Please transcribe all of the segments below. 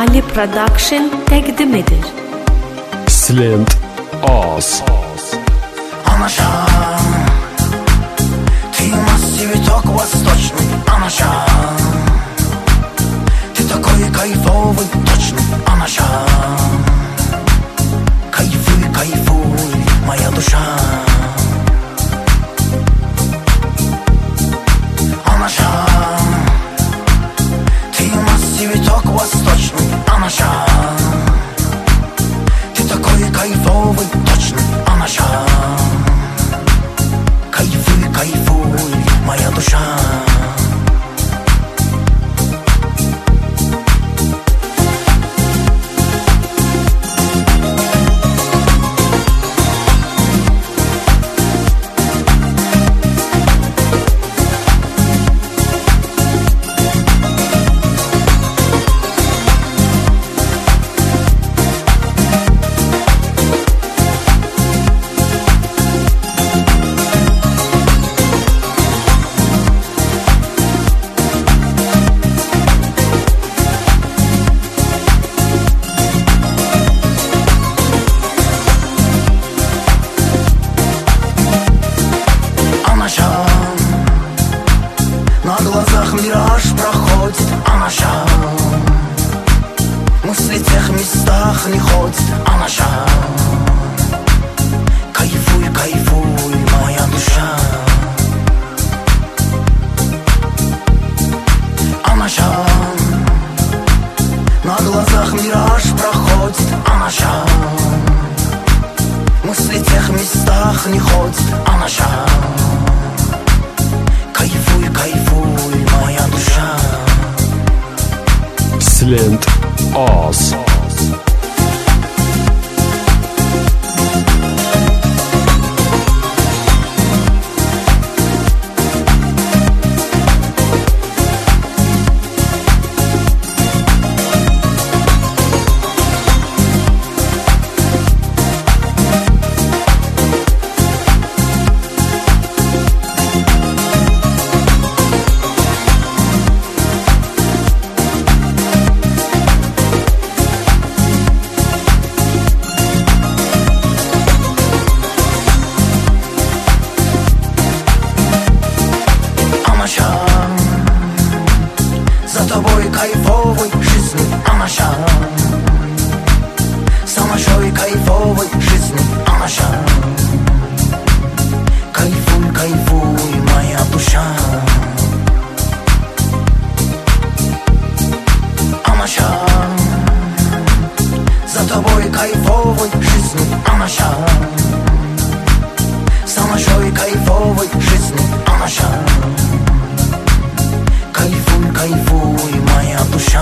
Ali Production təqdim edir. Slant Oz. Анашам, ты цветок восточный, Анашам, ты такой кайфовый, точный, Анашам, кайфуй, кайфуй, моя душа. Анашам, ты цветок восточный, Анашам, ты такой кайфовый, точный, Анашам, кайфуй, кайфуй, моя душа. На глазах мираж проходит, Анашам, мысли в тех местах не ходит, Анашам, кайфуй, кайфуй, моя душа. Анашам, на глазах мираж проходит, Анашам, мысли в тех местах не ходит, Анашам, кайфуй, кайфуй, моя душа. Slant Oz. За тобой кайфовой жизни, Анашам, самой кайфовой жизни, Анашам, кайфуй, кайфуй, моя душа. Анашам, за тобой кайфовой жизни, Анашам, самой кайфовой жизни, Анашам, кайфуй, кайфуй, моя душа.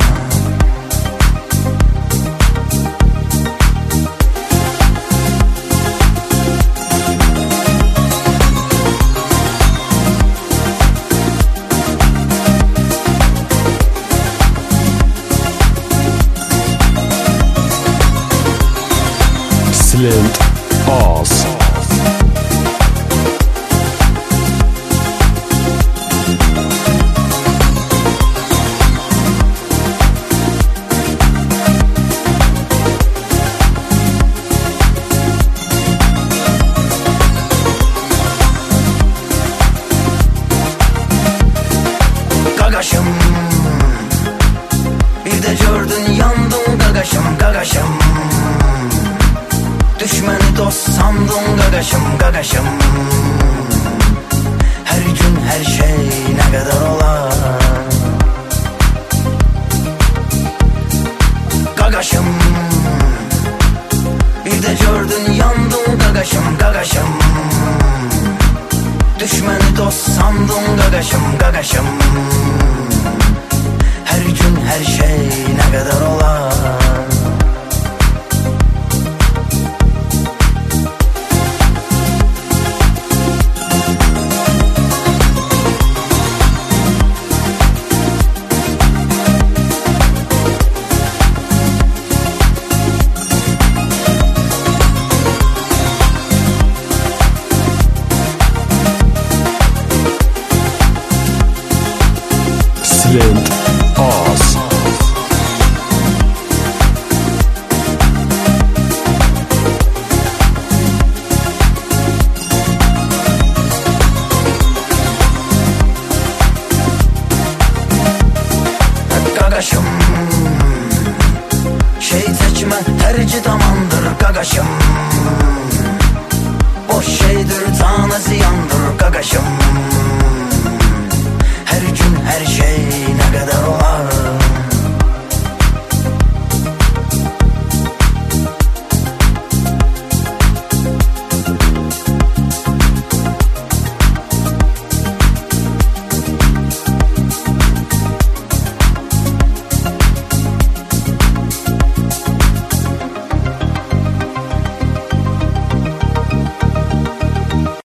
Slant Oz. Gagaşım, bir de gördün yandım, Gagaşım, Gagaşım, düşməni dost sandım, Gagaşım, Gagaşım, her gün her şey ne kadar olar. Gagaşım, bir de gördün yandım, Gagaşım, Gagaşım, düşməni dost sandım, Gagaşım, Gagaşım, her gün her şey ne kadar olar. gagaşım. Şey seçme tercih tamandır gagaşım. Boş şeydir tanesi yandır gagaşım.